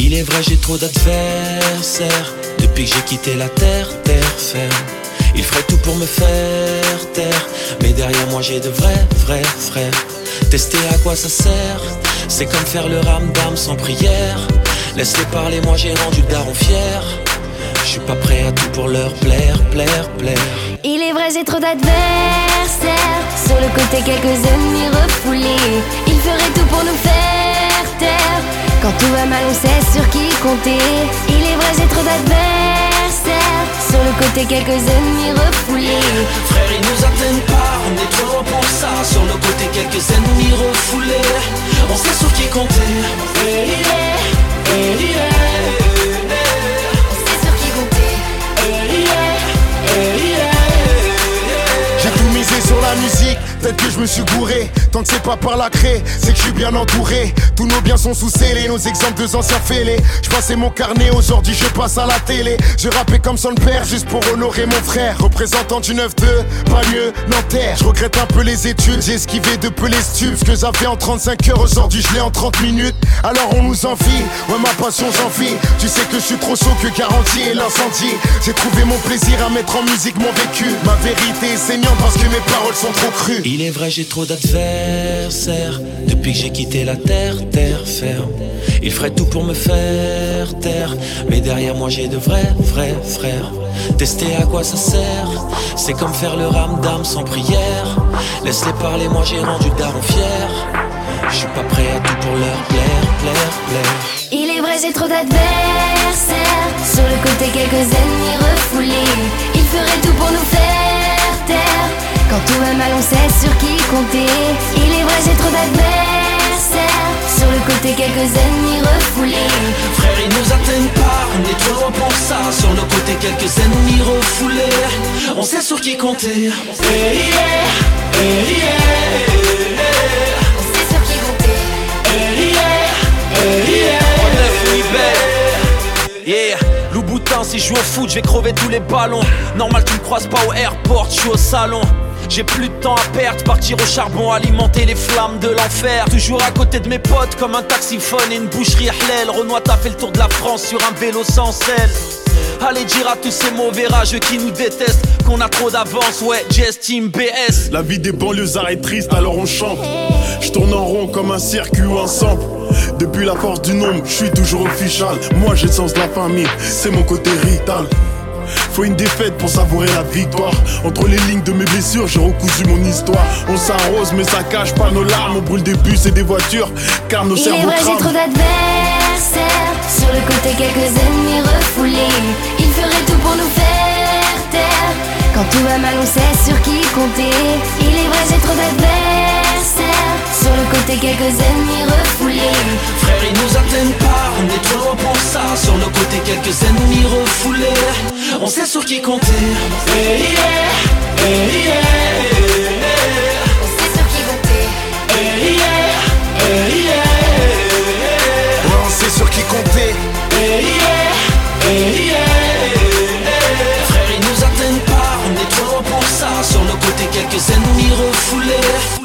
Il est vrai j'ai trop d'adversaires. Depuis que j'ai quitté la terre ferme. Ils feraient tout pour me faire taire, mais derrière moi j'ai de vrais frères. Tester à quoi ça sert? C'est comme faire le ramdam sans prière. Laisse-les parler, moi j'ai rendu le daron fier. Je suis pas prêt à tout pour leur plaire. Il est vrai j'ai trop d'adversaires. Sur le côté quelques ennemis refoulés. Ils feraient tout pour nous faire taire. Quand tout va mal on sait sur qui compter. Il est vrai j'ai trop d'adversaires. Sur le côté quelques ennemis refoulés. Frère ils nous atteignent pas, on est trop loin pour ça. Sur le côté quelques ennemis refoulés. On sait sur qui compter. J'ai tout misé sur la musique, peut-être que je me suis gouré. Tant que c'est pas par la craie, c'est que je suis bien entouré. Tous nos biens sont sous scellés, nos exemples de anciens fêlés. Je passais mon carnet, aujourd'hui je passe à la télé. Je rappais comme son père, juste pour honorer mon frère. Représentant du 9-2, pas mieux, Nanterre. Je regrette un peu les études, j'ai esquivé de peu les stupes. Ce que j'avais en 35 heures, aujourd'hui je l'ai en 30 minutes. Alors on nous envie, ouais ma passion j'en vis. Tu sais que je suis trop chaud que garantie et l'incendie. J'ai trouvé mon plaisir à mettre en musique mon vécu. Ma vérité est saignante parce que mes paroles sont trop crues. Il est vrai j'ai trop d'adversaires. Depuis que j'ai quitté la terre ferme. Ils feraient tout pour me faire taire, mais derrière moi j'ai de vrais frères. Tester à quoi ça sert? C'est comme faire le ramdam sans prière. Laisse-les parler, moi j'ai rendu le daron fier. Je suis pas prêt à tout pour leur plaire. Il est vrai j'ai trop d'adversaires. Sur le côté quelques ennemis refoulés. Ils feraient tout pour nous faire taire. Quand tout va mal on sait sur qui compter. Il est vrai j'ai trop d'adversaires. Sur le côté quelques ennemis refoulés. Frère ils nous atteignent pas, on est trop loin pour ça. Sur le côté quelques ennemis refoulés. On sait sur qui compter. On sait sur qui compter. Yeah, Louboutin, si je joue au foot, je vais crever tous les ballons. Normal, tu me croises pas au airport, je suis au salon. J'ai plus de temps à perdre, partir au charbon, alimenter les flammes de l'enfer. Toujours à côté de mes potes, comme un taxiphone et une boucherie halal. Renoir t'a fait le tour de la France sur un vélo sans selle. Allez dire à tous ces mauvais rageux qui nous détestent qu'on a trop d'avance, ouais, Jazz Team BS. La vie des banlieusards est triste, alors on chante. Je tourne en rond comme un circuit ou un sample. Depuis la force du nombre, je suis toujours official. Moi j'ai le sens de la famille, c'est mon côté rital. Faut une défaite pour savourer la victoire. Entre les lignes de mes blessures, j'ai recousu mon histoire. On s'arrose mais ça cache pas nos larmes. On brûle des bus et des voitures, car nos cerveaux crament. Il est vrai j'ai trop d'adversaires. Sur le côté quelques ennemis refoulés. Ils feraient tout pour nous faire taire. Quand tout va mal on sait sur qui compter. Il est vrai j'ai trop d'adversaires. Sur le côté quelques ennemis refoulés. Frère ils nous atteignent pas, on est trop loin pour ça. Sur le côté quelques ennemis refoulés. On sait sur qui compter. On sait sur qui compter. Ouais, on sait sur qui compter. Frère ils nous atteignent pas, on est trop loin pour ça. Sur le côté quelques ennemis refoulés.